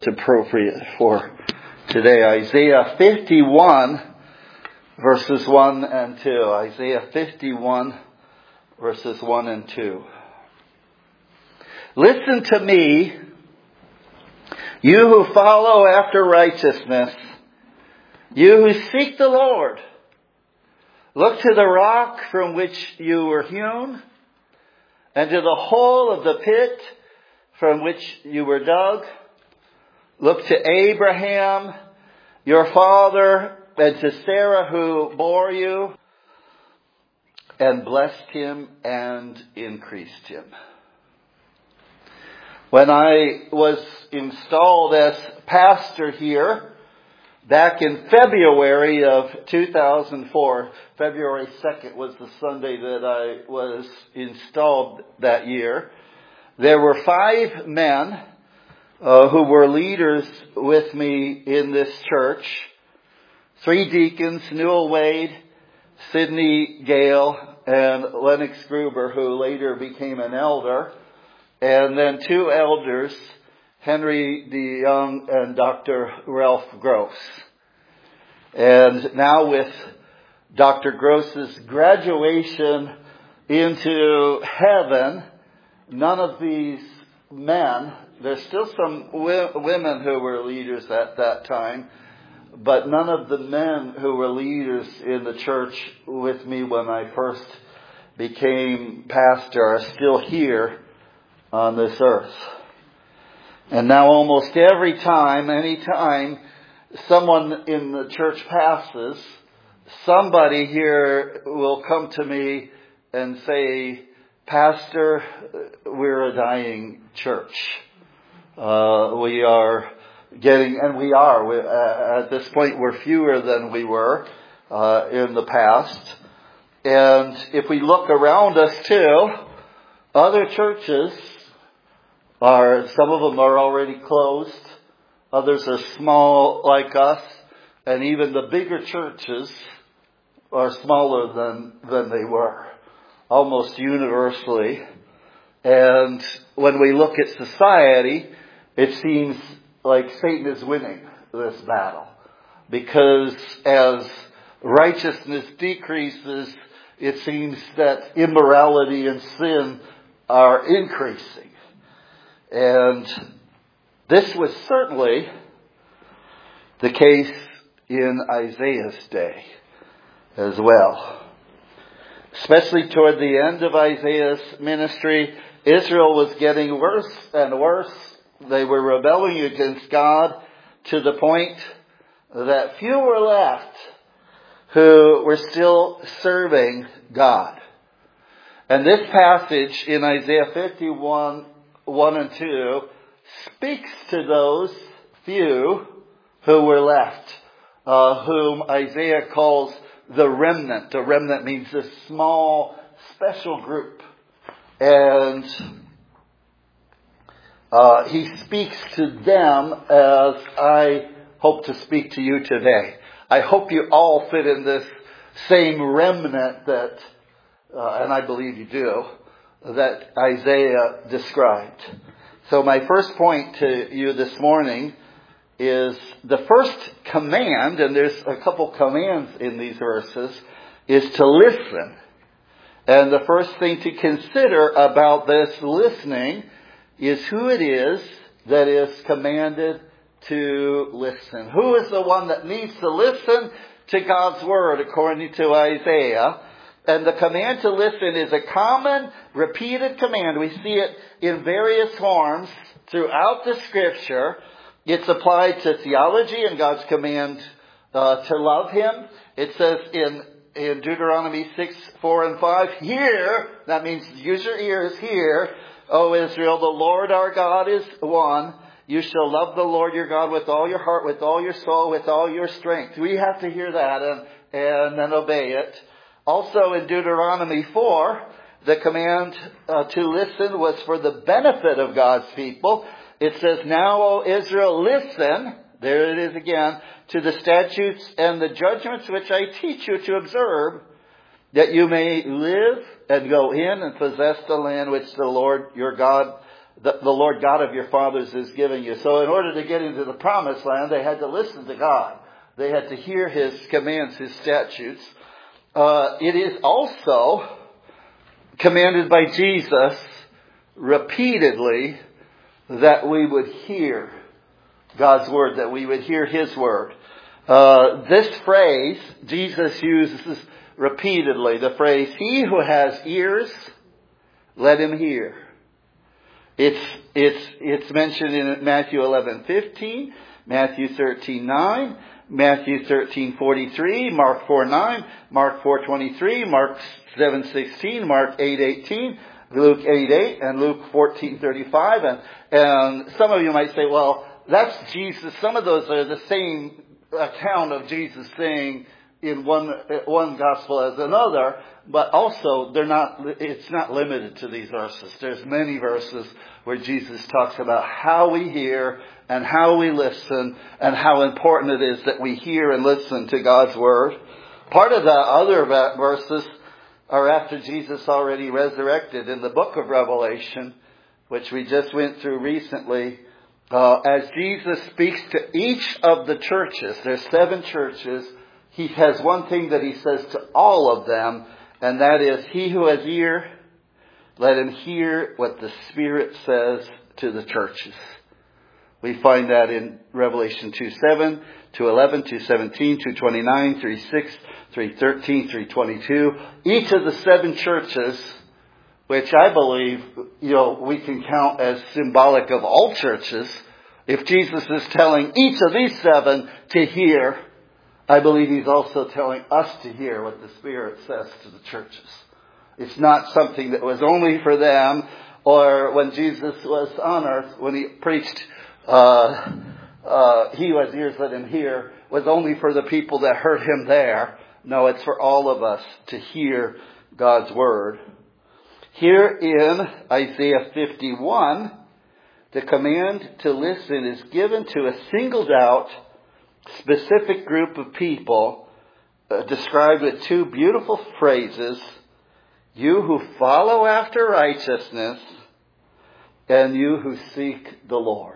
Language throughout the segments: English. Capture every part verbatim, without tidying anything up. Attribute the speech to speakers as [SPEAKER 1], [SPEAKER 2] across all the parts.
[SPEAKER 1] Appropriate for today. Isaiah fifty-one verses one and two. Isaiah fifty-one verses one and two. Listen to me, you who follow after righteousness, you who seek the Lord. Look to the rock from which you were hewn, and to the hole of the pit from which you were dug. Look to Abraham, your father, and to Sarah who bore you, and blessed him and increased him. When I was installed as pastor here, back in February of two thousand four, February second was the Sunday that I was installed that year, there were five men Uh, who were leaders with me in this church. Three deacons, Newell Wade, Sidney Gale, and Lennox Gruber, who later became an elder. And then two elders, Henry DeYoung and Doctor Ralph Gross. And now with Doctor Gross's graduation into heaven, none of these men, there's still some wi- women who were leaders at that time, but none of the men who were leaders in the church with me when I first became pastor are still here on this earth. And now almost every time, any time someone in the church passes, somebody here will come to me and say, "Pastor, we're a dying church. Uh, we are getting, and we are, we, uh, at this point we're fewer than we were uh, in the past. And if we look around us too, other churches are, some of them are already closed. Others are small like us. And even the bigger churches are smaller than, than they were, almost universally. And when we look at society, it seems like Satan is winning this battle. Because as righteousness decreases, it seems that immorality and sin are increasing. And this was certainly the case in Isaiah's day as well. Especially toward the end of Isaiah's ministry, Israel was getting worse and worse. They were rebelling against God to the point that few were left who were still serving God. And this passage in Isaiah fifty-one, one and two speaks to those few who were left, uh, whom Isaiah calls the remnant. A remnant means a small, special group. And uh, he speaks to them as I hope to speak to you today. I hope you all fit in this same remnant that, uh, and I believe you do, that Isaiah described. So my first point to you this morning is the first command, and there's a couple commands in these verses, is to listen. And the first thing to consider about this listening is who it is that is commanded to listen. Who is the one that needs to listen to God's word according to Isaiah? And the command to listen is a common, repeated command. We see it in various forms throughout the Scripture. It's applied to theology and God's command uh, to love Him. It says in, in Deuteronomy six, four and five, hear, that means use your ears, hear, O Israel, the Lord our God is one. You shall love the Lord your God with all your heart, with all your soul, with all your strength. We have to hear that and, and then obey it. Also in Deuteronomy four, the command uh, to listen was for the benefit of God's people. It says, now, O Israel, listen, there it is again, to the statutes and the judgments which I teach you to observe, that you may live and go in and possess the land which the Lord your God the, the Lord God of your fathers is giving you. So in order to get into the promised land, they had to listen to God. They had to hear His commands, His statutes. Uh, it is also commanded by Jesus repeatedly that we would hear God's Word, that we would hear His Word. Uh, this phrase, Jesus uses repeatedly, the phrase, he who has ears, let him hear. It's, it's, it's mentioned in Matthew eleven fifteen, Matthew thirteen nine, Matthew thirteen forty-three, Mark four nine, Mark four twenty-three, Mark seven sixteen, Mark eight eighteen, Luke eight eight, and Luke fourteen thirty-five. And, and some of you might say, well, that's Jesus. Some of those are the same account of Jesus saying in one one gospel as another, but also they're not. It's not limited to these verses. There's many verses where Jesus talks about how we hear and how we listen and how important it is that we hear and listen to God's Word. Part of the other verses are after Jesus already resurrected in the book of Revelation, which we just went through recently. Uh, as Jesus speaks to each of the churches, there's seven churches, He has one thing that He says to all of them, and that is, he who has ear, let him hear what the Spirit says to the churches. We find that in Revelation two seven, two eleven, two seventeen, two twenty-nine, three six, three thirteen, three twenty-two. Each of the seven churches, which I believe, you know, we can count as symbolic of all churches. If Jesus is telling each of these seven to hear, I believe He's also telling us to hear what the Spirit says to the churches. It's not something that was only for them, or when Jesus was on earth, when He preached, uh, uh, he who has ears let him hear, was only for the people that heard Him there. No, it's for all of us to hear God's Word. Here in Isaiah fifty-one, the command to listen is given to a singled out, specific group of people, uh, described with two beautiful phrases: you who follow after righteousness, and you who seek the Lord.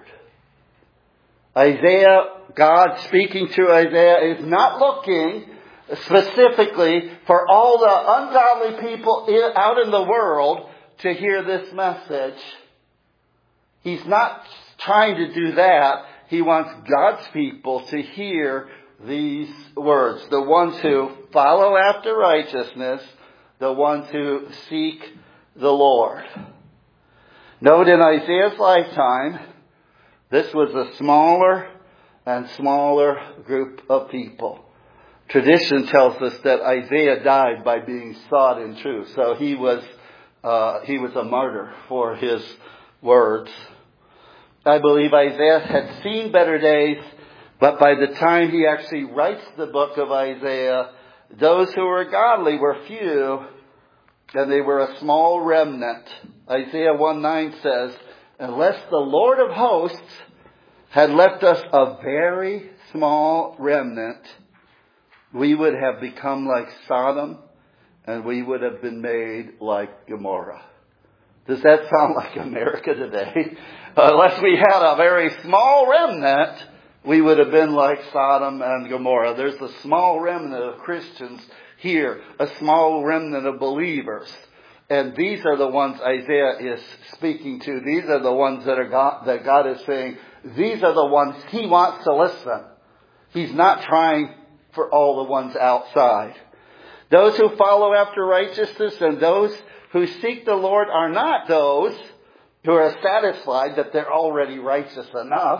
[SPEAKER 1] Isaiah, God speaking to Isaiah, is not looking specifically for all the ungodly people in, out in the world to hear this message. He's not trying to do that. He wants God's people to hear these words. The ones who follow after righteousness, the ones who seek the Lord. Note in Isaiah's lifetime, this was a smaller and smaller group of people. Tradition tells us that Isaiah died by being sought in truth. So he was uh, he was a martyr for his words. I believe Isaiah had seen better days, but by the time he actually writes the book of Isaiah, those who were godly were few, and they were a small remnant. Isaiah one nine says, unless the Lord of hosts had left us a very small remnant, we would have become like Sodom, and we would have been made like Gomorrah. Does that sound like America today? Unless we had a very small remnant, we would have been like Sodom and Gomorrah. There's a small remnant of Christians here, a small remnant of believers. And these are the ones Isaiah is speaking to. These are the ones that are God, that God is saying, these are the ones He wants to listen. He's not trying for all the ones outside. Those who follow after righteousness and those who seek the Lord are not those who are satisfied that they're already righteous enough.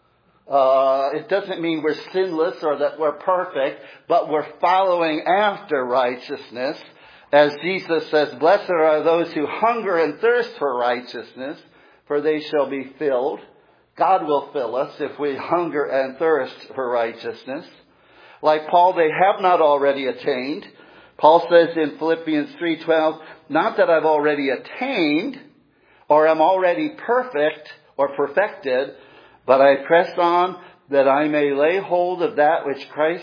[SPEAKER 1] Uh, it doesn't mean we're sinless or that we're perfect, but we're following after righteousness. As Jesus says, blessed are those who hunger and thirst for righteousness, for they shall be filled. God will fill us if we hunger and thirst for righteousness. Like Paul, they have not already attained. Paul says in Philippians three twelve, not that I've already attained or am already perfect or perfected, but I press on that I may lay hold of that which Christ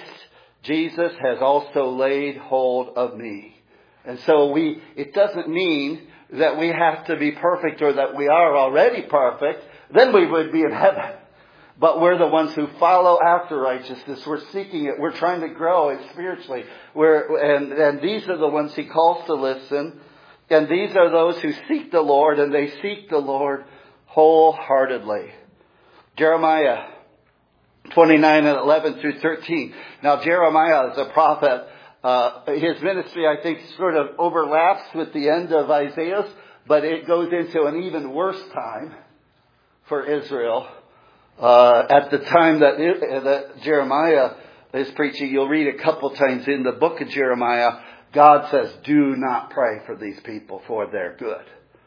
[SPEAKER 1] Jesus has also laid hold of me. And so we, it doesn't mean that we have to be perfect or that we are already perfect, then we would be in heaven. But we're the ones who follow after righteousness. We're seeking it. We're trying to grow it spiritually. We're, and, and these are the ones He calls to listen. And these are those who seek the Lord, and they seek the Lord wholeheartedly. Jeremiah twenty-nine and eleven through thirteen. Now Jeremiah is a prophet. Uh, his ministry, I think, sort of overlaps with the end of Isaiah's, but it goes into an even worse time for Israel. Uh, at the time that, it, that Jeremiah is preaching, you'll read a couple times in the book of Jeremiah, God says, do not pray for these people for their good.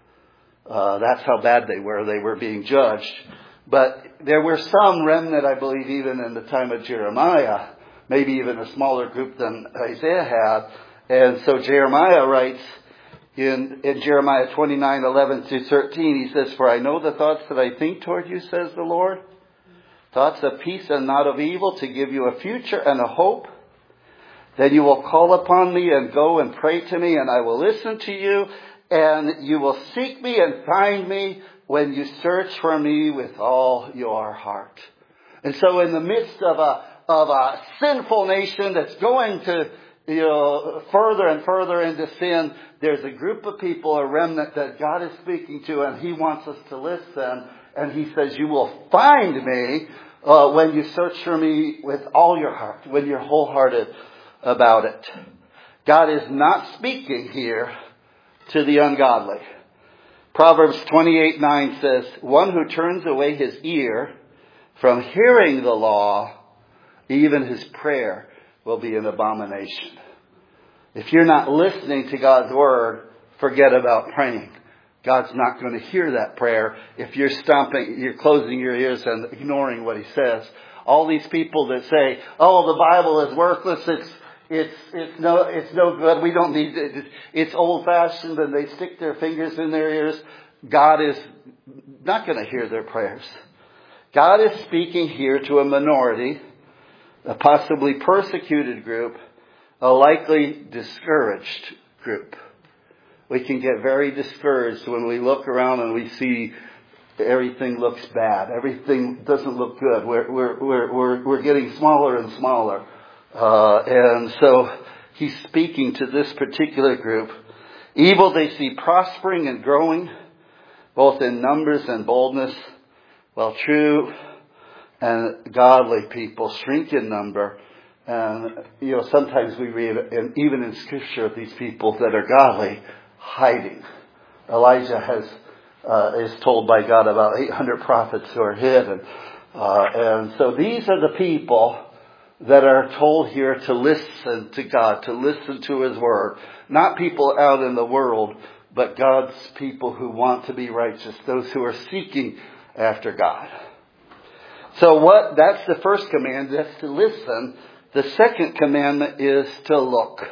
[SPEAKER 1] Uh, that's how bad they were. They were being judged. But there were some remnant, I believe, even in the time of Jeremiah, maybe even a smaller group than Isaiah had. And so Jeremiah writes in, in Jeremiah twenty-nine, eleven through thirteen, he says, for I know the thoughts that I think toward you, says the Lord. Thoughts of peace and not of evil, to give you a future and a hope. Then you will call upon me and go and pray to me, and I will listen to you. And you will seek me and find me when you search for me with all your heart. And so in the midst of a of a sinful nation that's going to, you know, further and further into sin, there's a group of people, a remnant that God is speaking to, and He wants us to listen. And He says, you will find me uh, when you search for me with all your heart, when you're wholehearted about it. God is not speaking here to the ungodly. Proverbs twenty-eight nine says, one who turns away his ear from hearing the law, even his prayer will be an abomination. If you're not listening to God's word, forget about praying. God's not going to hear that prayer if you're stomping, you're closing your ears and ignoring what He says. All these people that say, oh, the Bible is worthless, it's It's it's no it's no good. We don't need it. It's old fashioned, and they stick their fingers in their ears. God is not going to hear their prayers. God is speaking here to a minority, a possibly persecuted group, a likely discouraged group. We can get very discouraged when we look around and we see everything looks bad. Everything doesn't look good. We're we're we're we're, we're getting smaller and smaller. Uh, and so He's speaking to this particular group. Evil they see prospering and growing, both in numbers and boldness, while true and godly people shrink in number. And, you know, sometimes we read, and even in Scripture, these people that are godly hiding. Elijah has uh, is told by God about eight hundred prophets who are hid. And, uh, and so these are the people that are told here to listen to God, to listen to His word. Not people out in the world, but God's people who want to be righteous, those who are seeking after God. So what? That's the first command, that's to listen. The second commandment is to look.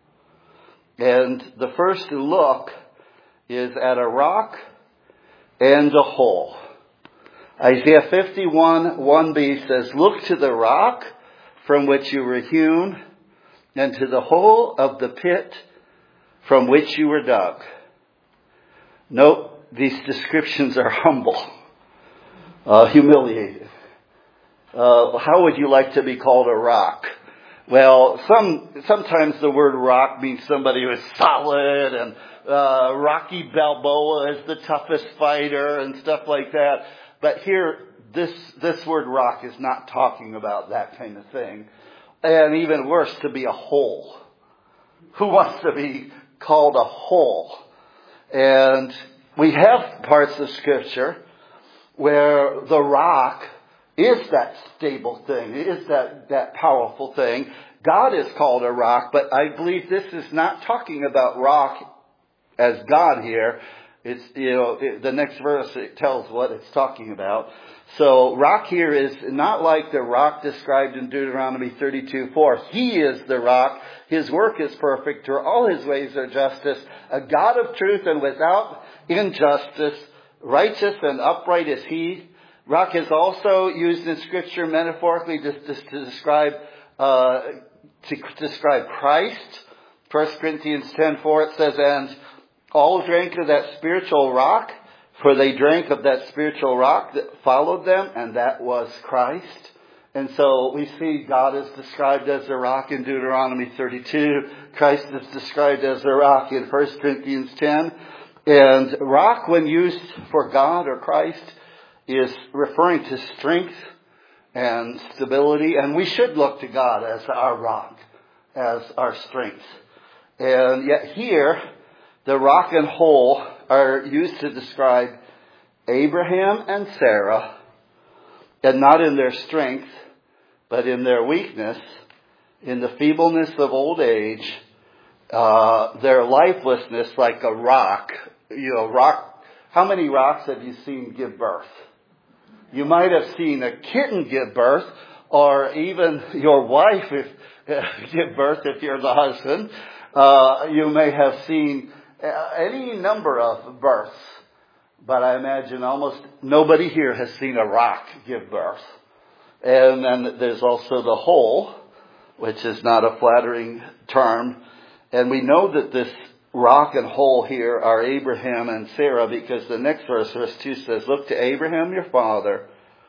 [SPEAKER 1] And the first look is at a rock and a hole. Isaiah fifty-one, one b says, look to the rock from which you were hewn, and to the hole of the pit from which you were dug. Note, these descriptions are humble, uh, humiliated. Uh, how would you like to be called a rock? Well, some sometimes the word rock means somebody who is solid, and uh, Rocky Balboa is the toughest fighter and stuff like that. But here, This this word rock is not talking about that kind of thing. And even worse, to be a hole. Who wants to be called a hole? And we have parts of Scripture where the rock is that stable thing, is that, that powerful thing. God is called a rock, but I believe this is not talking about rock as God here. It's, you know, it, the next verse, it tells what it's talking about. So rock here is not like the rock described in Deuteronomy thirty-two four. He is the rock. His work is perfect. For all His ways are justice. A God of truth and without injustice. Righteous and upright is He. Rock is also used in Scripture metaphorically to, to, to describe uh, to describe Christ. First Corinthians ten four it says, and all drank of that spiritual rock, for they drank of that spiritual rock that followed them, and that was Christ. And so we see God is described as a rock in Deuteronomy thirty-two. Christ is described as a rock in First Corinthians ten. And rock, when used for God or Christ, is referring to strength and stability. And we should look to God as our rock, as our strength. And yet here, the rock and hole are used to describe Abraham and Sarah, and not in their strength, but in their weakness, in the feebleness of old age, uh, their lifelessness like a rock. You know, rock. How many rocks have you seen give birth? You might have seen a kitten give birth, or even your wife if, give birth if you're the husband. Uh, you may have seen any number of births, but I imagine almost nobody here has seen a rock give birth. And then there's also the hole, which is not a flattering term. And we know that this rock and hole here are Abraham and Sarah, because the next verse, verse two says, look to Abraham your father,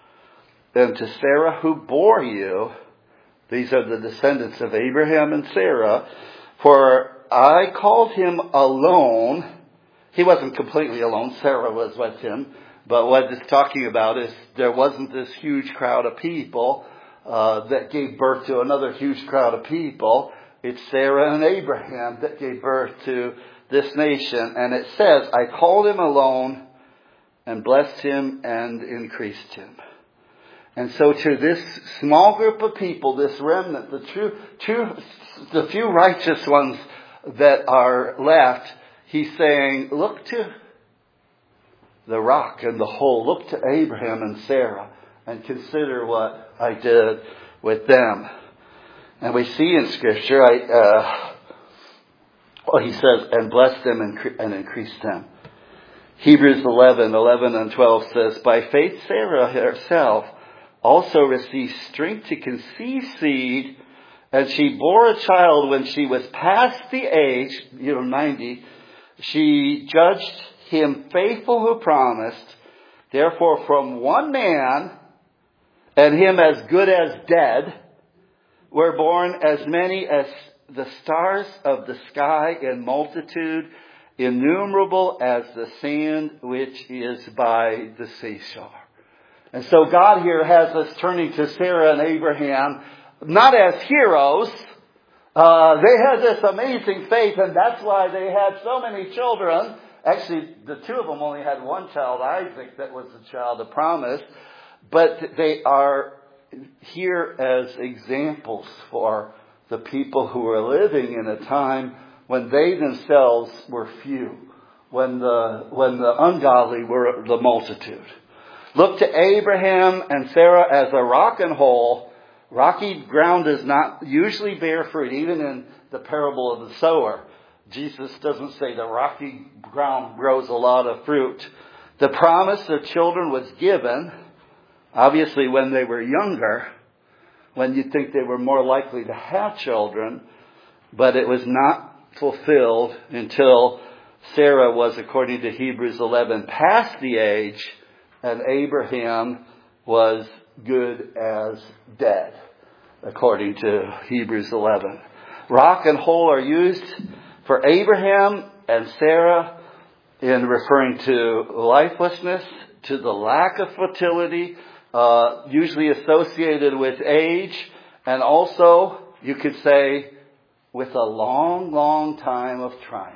[SPEAKER 1] and to Sarah who bore you. These are the descendants of Abraham and Sarah. For I called him alone. He wasn't completely alone. Sarah was with him. But what it's talking about is there wasn't this huge crowd of people uh, that gave birth to another huge crowd of people. It's Sarah and Abraham that gave birth to this nation. And it says, I called him alone and blessed him and increased him. And so to this small group of people, this remnant, the true, true, the few righteous ones that are left, he's saying, look to the rock and the hole. Look to Abraham and Sarah and consider what I did with them. And we see in Scripture, I, uh, well, he says, and bless them and, and increase them. Hebrews eleven, eleven and twelve says, by faith Sarah herself also received strength to conceive seed, and she bore a child when she was past the age, you know, ninety. She judged him faithful who promised. Therefore, from one man, and him as good as dead, were born as many as the stars of the sky in multitude, innumerable as the sand which is by the seashore. And so God here has us turning to Sarah and Abraham, not as heroes. Uh, they had this amazing faith, and that's why they had so many children. Actually, the two of them only had one child, Isaac, that was the child of promise. But they are here as examples for the people who were living in a time when they themselves were few, when the when the ungodly were the multitude. Look to Abraham and Sarah as a rock and hole. Rocky ground does not usually bear fruit, even in the parable of the sower. Jesus doesn't say the rocky ground grows a lot of fruit. The promise of children was given, obviously, when they were younger, when you'd think they were more likely to have children, but it was not fulfilled until Sarah was, according to Hebrews eleven, past the age, and Abraham was good as dead, according to Hebrews eleven. Rock and hole are used for Abraham and Sarah in referring to lifelessness, to the lack of fertility, uh, usually associated with age, and also, you could say, with a long, long time of trying.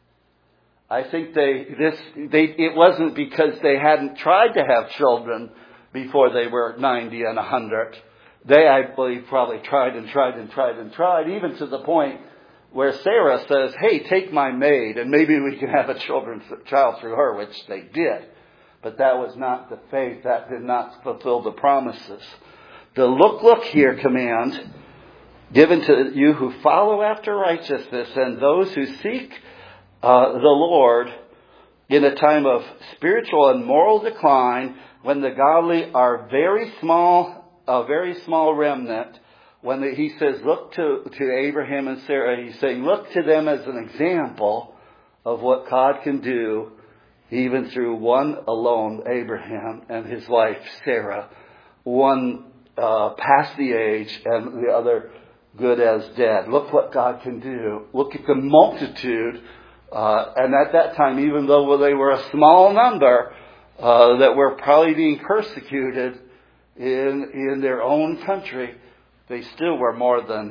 [SPEAKER 1] I think they, this, they, it wasn't because they hadn't tried to have children before they were ninety and one hundred. They, I believe, probably tried and tried and tried and tried, even to the point where Sarah says, hey, take my maid and maybe we can have a children's child through her, which they did. But that was not the faith. That did not fulfill the promises. The look, look here command given to you who follow after righteousness and those who seek uh, the Lord in a time of spiritual and moral decline, when the godly are very small, a very small remnant. When the, he says, look to, to Abraham and Sarah, he's saying, look to them as an example of what God can do even through one alone, Abraham, and his wife, Sarah. One uh, past the age and the other good as dead. Look what God can do. Look at the multitude. Uh, and at that time, even though they were a small number uh, that were probably being persecuted in, in their own country, they still were more than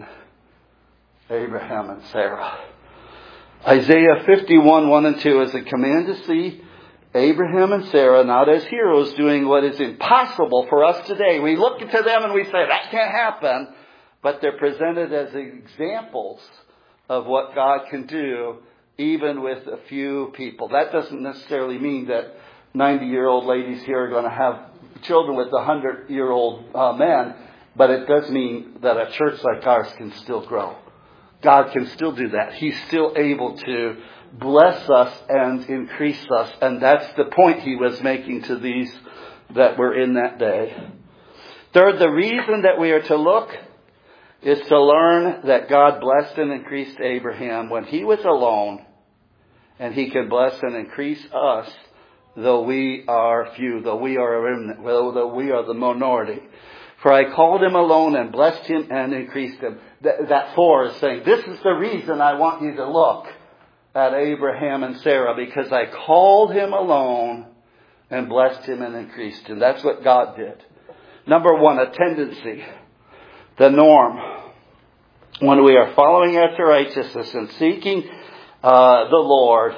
[SPEAKER 1] Abraham and Sarah. Isaiah fifty-one, one and two is a command to see Abraham and Sarah not as heroes doing what is impossible for us today. We look to them and we say, that can't happen. But they're presented as examples of what God can do even with a few people. That doesn't necessarily mean that ninety-year-old ladies here are going to have children with one hundred-year-old uh, men. But it does mean that a church like ours can still grow. God can still do that. He's still able to bless us and increase us. And that's the point he was making to these that were in that day. Third, the reason that we are to look is to learn that God blessed and increased Abraham when he was alone. And he can bless and increase us, though we are few, though we are a remnant, though we are the minority. For I called him alone and blessed him and increased him. That, that four is saying, this is the reason I want you to look at Abraham and Sarah, because I called him alone and blessed him and increased him. That's what God did. Number one, a tendency, the norm. When we are following after righteousness and seeking uh, the Lord,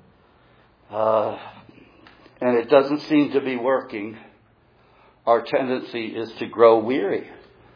[SPEAKER 1] uh, and it doesn't seem to be working, our tendency is to grow weary.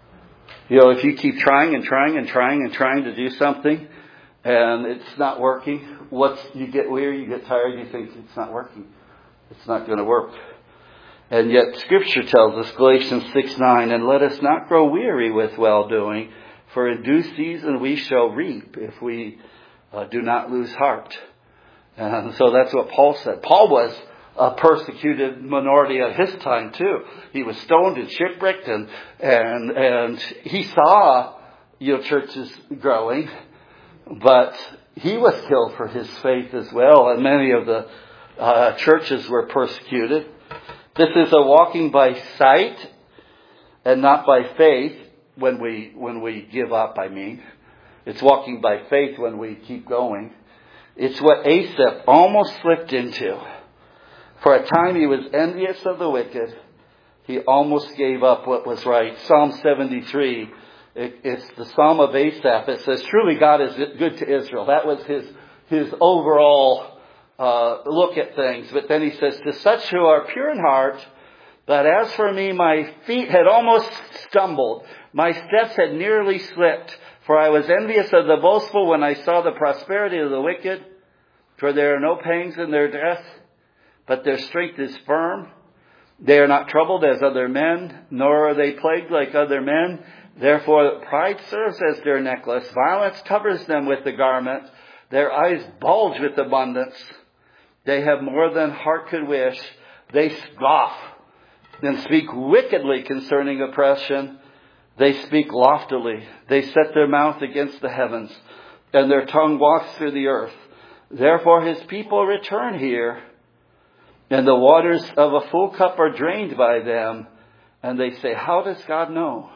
[SPEAKER 1] You know, if you keep trying and trying and trying and trying to do something and it's not working, what's, you get weary, you get tired, you think it's not working. It's not going to work. And yet Scripture tells us, Galatians six nine, and let us not grow weary with well-doing, for in due season we shall reap if we uh, do not lose heart. And so that's what Paul said. Paul was a persecuted minority at his time too. He was stoned and shipwrecked, and and and he saw, you know, churches growing, but he was killed for his faith as well, and many of the uh, churches were persecuted. This is a walking by sight and not by faith. When we when we give up, I mean, it's walking by faith when we keep going. It's what Asaph almost slipped into. For a time he was envious of the wicked. He almost gave up what was right. Psalm seventy-three, it, it's the Psalm of Asaph. It says, truly God is good to Israel. That was his, his overall uh, look at things. But then he says, to such who are pure in heart, but as for me, my feet had almost stumbled. My steps had nearly slipped. For I was envious of the boastful when I saw the prosperity of the wicked. For there are no pangs in their death, but their strength is firm. They are not troubled as other men, nor are they plagued like other men. Therefore pride serves as their necklace. Violence covers them with the garment. Their eyes bulge with abundance. They have more than heart could wish. They scoff and speak wickedly concerning oppression. They speak loftily. They set their mouth against the heavens, and their tongue walks through the earth. Therefore his people return here, and the waters of a full cup are drained by them. And they say, how does God know?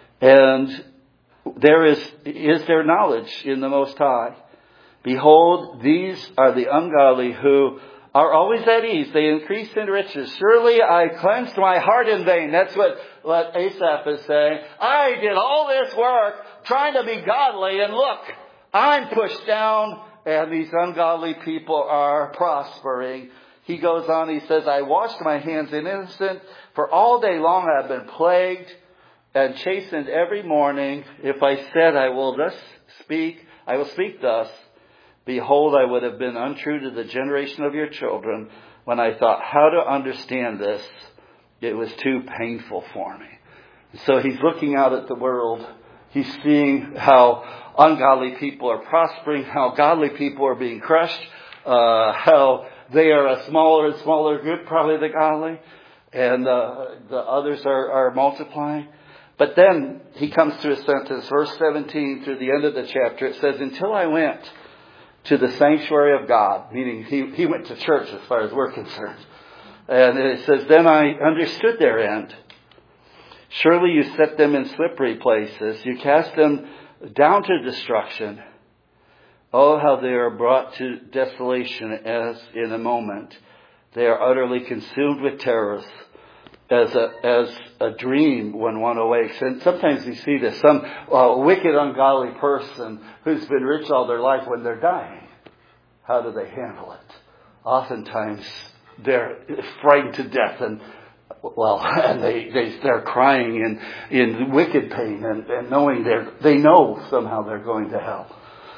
[SPEAKER 1] And there is, is there knowledge in the Most High? Behold, these are the ungodly who are always at ease. They increase in riches. Surely I cleansed my heart in vain. That's what, what Asaph is saying. I did all this work trying to be godly, and look, I'm pushed down, and these ungodly people are prospering. He goes on, he says, I washed my hands in innocence. For all day long I have been plagued and chastened every morning. If I said I will thus speak, I will speak thus, behold, I would have been untrue to the generation of your children. When I thought how to understand this, it was too painful for me. So he's looking out at the world. He's seeing how ungodly people are prospering, how godly people are being crushed, uh, how they are a smaller and smaller group, probably the godly, and uh, the others are, are multiplying. But then he comes to a sentence, verse seventeen, through the end of the chapter. It says, until I went to the sanctuary of God, meaning he, he went to church as far as we're concerned. And it says, then I understood their end. Surely you set them in slippery places. You cast them down to destruction. Oh, how they are brought to desolation as in a moment. They are utterly consumed with terrors, as a as a dream when one awakes. And sometimes you see this, some uh, wicked, ungodly person who's been rich all their life, when they're dying, how do they handle it? Oftentimes they're frightened to death, and well, and they, they they're crying in, in wicked pain, and, and knowing they're they know somehow they're going to hell.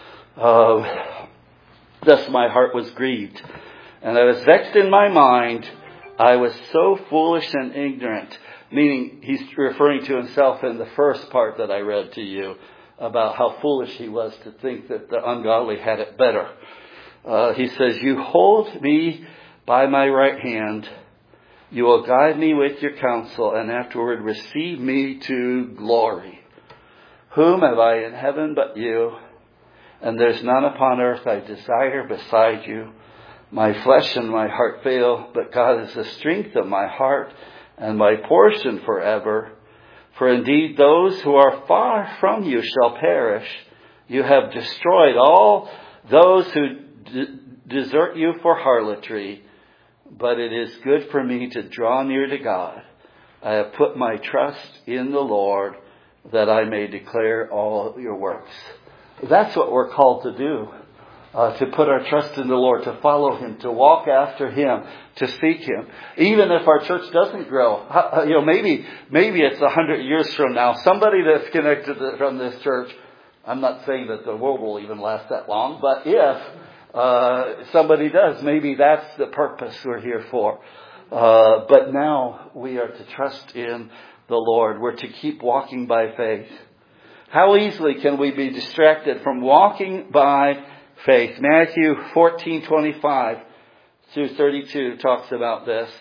[SPEAKER 1] Uh, thus my heart was grieved, and I was vexed in my mind. I was so foolish and ignorant, meaning he's referring to himself in the first part that I read to you about how foolish he was to think that the ungodly had it better. Uh, he says, you hold me by my right hand. You will guide me with your counsel, and afterward receive me to glory. Whom have I in heaven but you? And there's none upon earth I desire beside you. My flesh and my heart fail, but God is the strength of my heart and my portion forever. For indeed those who are far from you shall perish. You have destroyed all those who d- desert you for harlotry. But it is good for me to draw near to God. I have put my trust in the Lord, that I may declare all your works. That's what we're called to do. Uh, to put our trust in the Lord, to follow Him, to walk after Him, to seek Him. Even if our church doesn't grow, you know, maybe maybe it's a hundred years from now, somebody that's connected from this church. I'm not saying that the world will even last that long, but if uh, somebody does, maybe that's the purpose we're here for. Uh, but now we are to trust in the Lord. We're to keep walking by faith. How easily can we be distracted from walking by faith? Matthew fourteen twenty-five through thirty-two talks about this.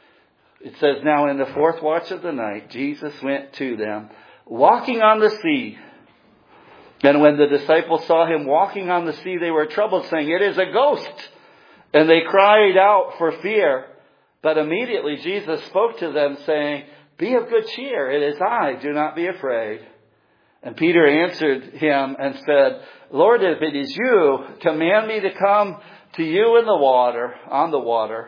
[SPEAKER 1] It says, now in the fourth watch of the night, Jesus went to them, walking on the sea. And when the disciples saw him walking on the sea, they were troubled, saying, it is a ghost. And they cried out for fear. But immediately Jesus spoke to them, saying, be of good cheer. It is I. Do not be afraid. And Peter answered him and said, Lord, if it is you, command me to come to you in the water, on the water.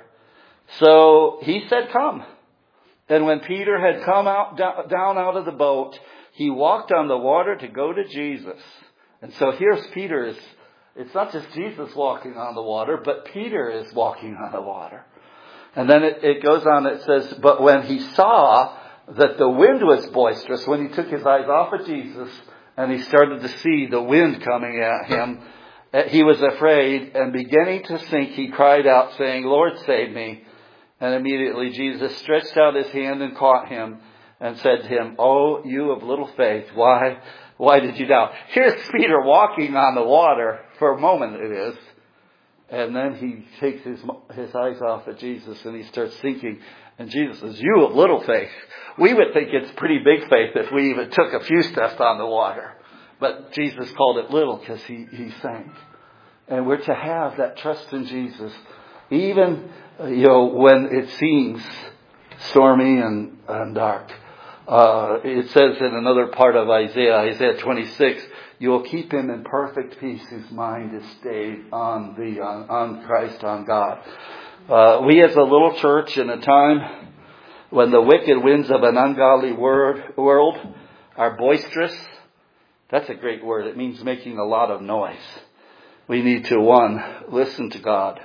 [SPEAKER 1] So he said, come. And when Peter had come out down out of the boat, he walked on the water to go to Jesus. And so here's Peter. It's not just Jesus walking on the water, but Peter is walking on the water. And then it, it goes on, it says, but when he saw that the wind was boisterous, when he took his eyes off of Jesus and he started to see the wind coming at him, he was afraid, and beginning to sink, he cried out, saying, Lord, save me. And immediately Jesus stretched out his hand and caught him and said to him, oh, you of little faith, why, why did you doubt? Here's Peter walking on the water, for a moment it is. And then he takes his, his eyes off of Jesus and he starts sinking. And Jesus says, you of little faith. We would think it's pretty big faith if we even took a few steps on the water. But Jesus called it little because he, he sank. And we're to have that trust in Jesus. Even, you know, when it seems stormy and, and dark. Uh, it says in another part of Isaiah, Isaiah twenty-six, you will keep him in perfect peace whose mind is stayed on thee, on, on Christ, on God. Uh, we as a little church in a time when the wicked winds of an ungodly word, world are boisterous. That's a great word. It means making a lot of noise. We need to, one, listen to God.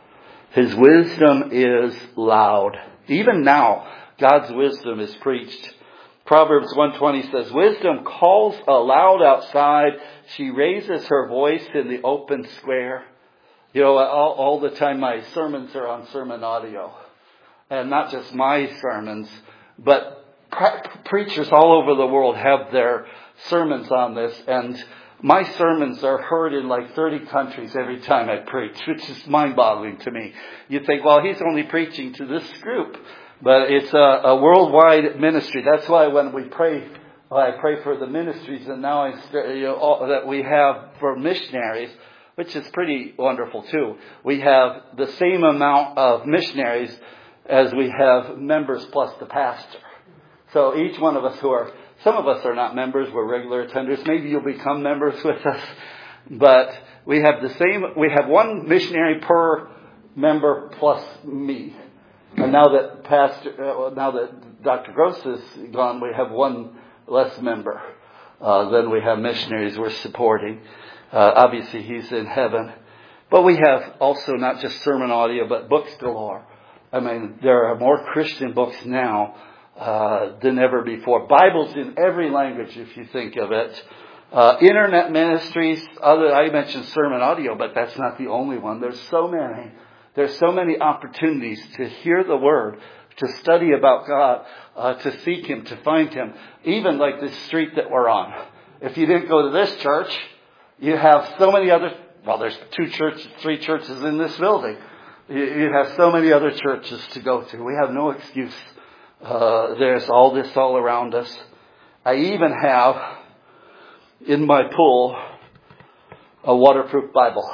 [SPEAKER 1] His wisdom is loud. Even now, God's wisdom is preached. Proverbs one twenty says, wisdom calls aloud outside. She raises her voice in the open square. You know, all, all the time my sermons are on sermon audio. And not just my sermons, but pre- preachers all over the world have their sermons on this. And my sermons are heard in like thirty countries every time I preach, which is mind-boggling to me. You think, well, he's only preaching to this group. But it's a, a worldwide ministry. That's why when we pray, well, I pray for the ministries, and now I, you know, all that we have for missionaries. which is pretty wonderful too. We have the same amount of missionaries as we have members plus the pastor. So each one of us who are, some of us are not members, we're regular attenders. Maybe you'll become members with us. But we have the same, we have one missionary per member plus me. And now that Pastor, uh, now that Doctor Gross is gone, we have one less member uh, than we have missionaries we're supporting. Uh, obviously, he's in heaven. But we have also not just sermon audio, but books galore. I mean, there are more Christian books now uh, than ever before. Bibles in every language, if you think of it. Uh, internet ministries. Other, I mentioned sermon audio, but that's not the only one. There's so many. There's so many opportunities to hear the Word, to study about God, uh, to seek Him, to find Him. Even like this street that we're on. If you didn't go to this church, you have so many other, well, there's two churches, three churches in this building. You, you have so many other churches to go to. We have no excuse. Uh, there's all this all around us. I even have in my pool a waterproof Bible.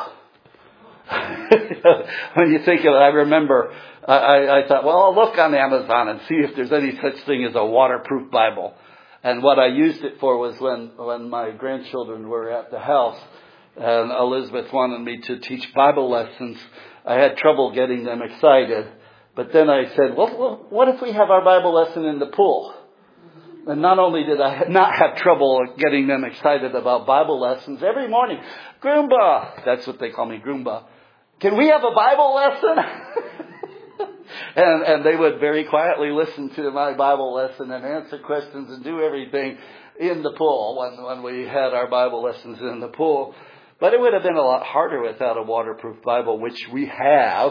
[SPEAKER 1] When you think of it, I remember, I, I thought, well, I'll look on Amazon and see if there's any such thing as a waterproof Bible. And what I used it for was when, when my grandchildren were at the house and Elizabeth wanted me to teach Bible lessons. I had trouble getting them excited. But then I said, well, what if we have our Bible lesson in the pool? And not only did I not have trouble getting them excited about Bible lessons, every morning, Groomba, that's what they call me, Groomba, can we have a Bible lesson? and, and they would very quietly listen to my Bible lesson and answer questions and do everything in the pool when, when we had our Bible lessons in the pool. But it would have been a lot harder without a waterproof Bible, which we have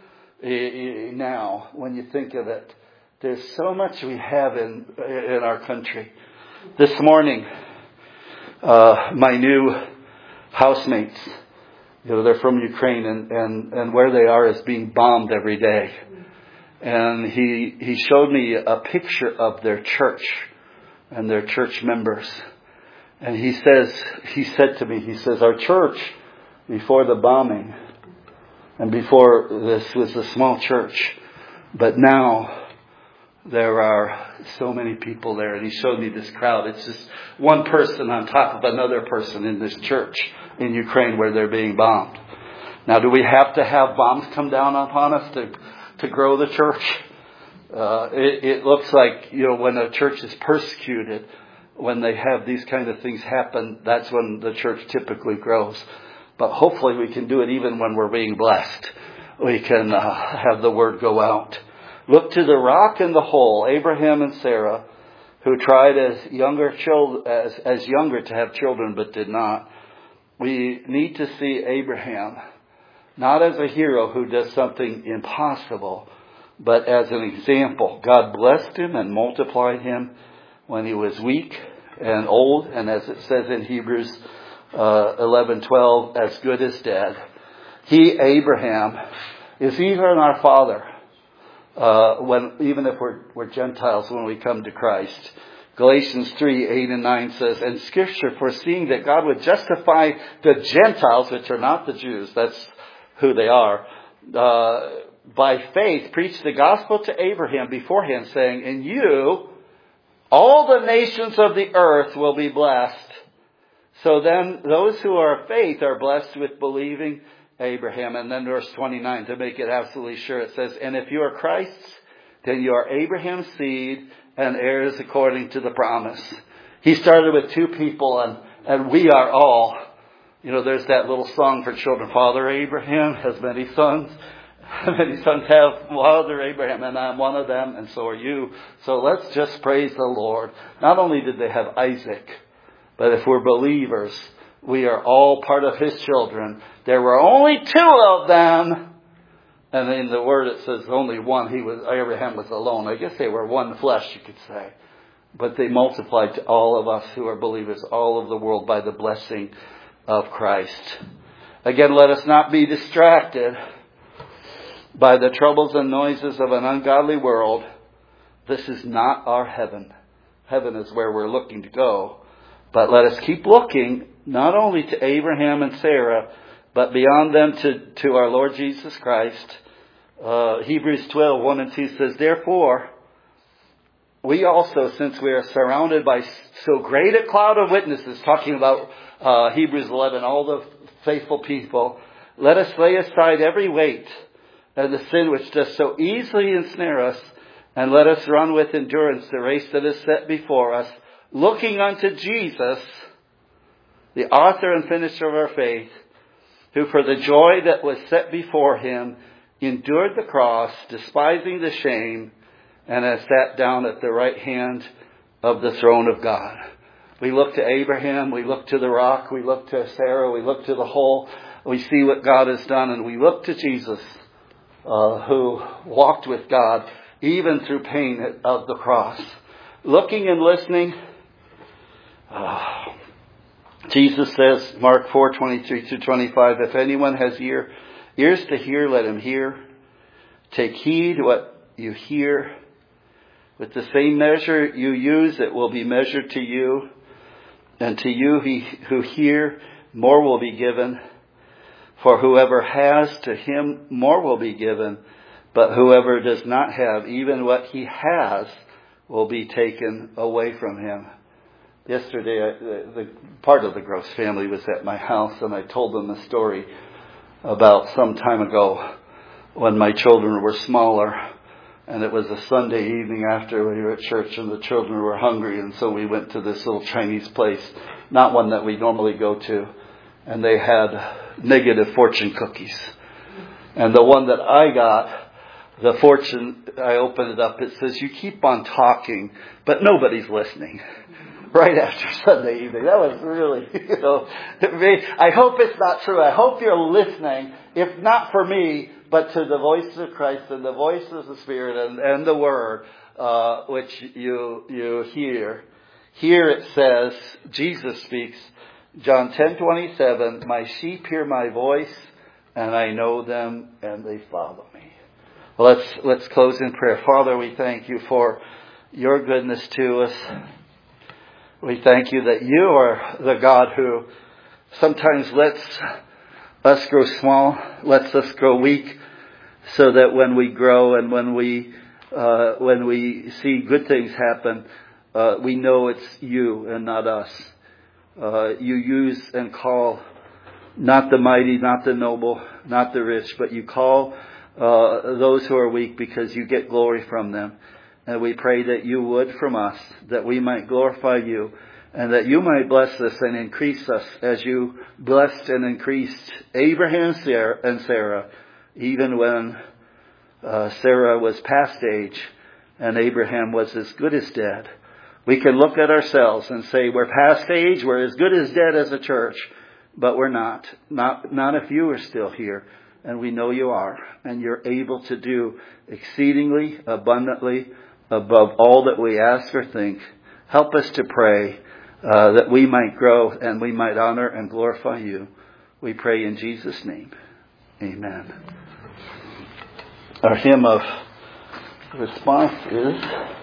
[SPEAKER 1] now, when you think of it. There's so much we have in in our country. This morning, uh, my new housemates, you know, they're from Ukraine, and, and, and where they are is being bombed every day. And he he showed me a picture of their church and their church members. And he says, he said to me, he says, our church before the bombing and before this was a small church, but now there are so many people there. And he showed me this crowd. It's just one person on top of another person in this church in Ukraine where they're being bombed. Now, do we have to have bombs come down upon us to, to grow the church? Uh, it, it looks like, you know, when a church is persecuted, when they have these kind of things happen, that's when the church typically grows. But hopefully we can do it even when we're being blessed. We can uh, have the word go out. Look to the rock and the hole, Abraham and Sarah, who tried as younger children, as, as younger to have children but did not. We need to see Abraham not as a hero who does something impossible, but as an example. God blessed him and multiplied him when he was weak and old, and as it says in Hebrews uh, eleven twelve, as good as dead. He, Abraham, is even our father. Uh, when, even if we're, we're Gentiles when we come to Christ. Galatians three, eight and nine says, and Scripture, foreseeing that God would justify the Gentiles, which are not the Jews, that's who they are, uh, by faith, preached the gospel to Abraham beforehand, saying, in you, all the nations of the earth will be blessed. So then, those who are of faith are blessed with believing Abraham. And then verse twenty-nine, to make it absolutely sure, it says, and if you are Christ's, then you are Abraham's seed and heirs according to the promise. He started with two people, and, and we are all. You know, there's that little song for children. Father Abraham has many sons. Many sons have Father Abraham, and I'm one of them, and so are you. So let's just praise the Lord. Not only did they have Isaac, but if we're believers, we are all part of his children. There were only two of them. And in the word it says only one. He was, Abraham was alone. I guess they were one flesh, you could say. But they multiplied to all of us who are believers, all of the world, by the blessing of Christ. Again, let us not be distracted by the troubles and noises of an ungodly world. This is not our heaven. Heaven is where we're looking to go. But let us keep looking not only to Abraham and Sarah, but beyond them to, to our Lord Jesus Christ. Uh, Hebrews twelve, one and two says, therefore, we also, since we are surrounded by so great a cloud of witnesses, talking about uh, Hebrews eleven, all the faithful people, let us lay aside every weight and the sin which does so easily ensnare us, and let us run with endurance the race that is set before us, looking unto Jesus, the author and finisher of our faith, who for the joy that was set before him endured the cross, despising the shame, and has sat down at the right hand of the throne of God. We look to Abraham, we look to the rock, we look to Sarah, we look to the hole, we see what God has done, and we look to Jesus, uh, who walked with God even through pain of the cross. Looking and listening, uh, Jesus says, Mark four, twenty-three through twenty-five, if anyone has ear, ears to hear, let him hear. Take heed what you hear. With the same measure you use, it will be measured to you. And to you who hear, more will be given. For whoever has, to him more will be given. But whoever does not have, even what he has, will be taken away from him. Yesterday, I, the, the part of the Gross family was at my house, and I told them the story about some time ago when my children were smaller. And it was a Sunday evening after we were at church, and the children were hungry, and so we went to this little Chinese place, not one that we normally go to, and they had negative fortune cookies. And the one that I got, the fortune, I opened it up, it says, you keep on talking, but nobody's listening. Right after Sunday evening. That was really, you know, I hope it's not true. I hope you're listening, if not for me, but to the voice of Christ and the voice of the Spirit and, and the Word, uh, which you, you hear. Here it says, Jesus speaks, John ten twenty-seven, my sheep hear my voice, and I know them, and they follow me. Well, let's, let's close in prayer. Father, we thank you for your goodness to us. We thank you that you are the God who sometimes lets us grow small, lets us grow weak, so that when we grow and when we uh, when we see good things happen, uh, we know it's you and not us. Uh, you use and call not the mighty, not the noble, not the rich, but you call uh, those who are weak because you get glory from them. And we pray that you would from us, that we might glorify you, and that you might bless us and increase us as you blessed and increased Abraham and Sarah, even when uh, Sarah was past age and Abraham was as good as dead. We can look at ourselves and say we're past age, we're as good as dead as a church, but we're not. Not, not if you are still here. And we know you are. And you're able to do exceedingly abundantly above all that we ask or think. Help us to pray uh, that we might grow and we might honor and glorify you. We pray in Jesus' name. Amen. Our hymn of response is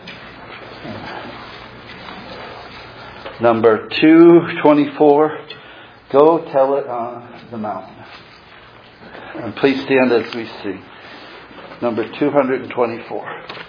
[SPEAKER 1] number two twenty-four. Go tell it on the mountain. And please stand as we sing. Number two twenty-four.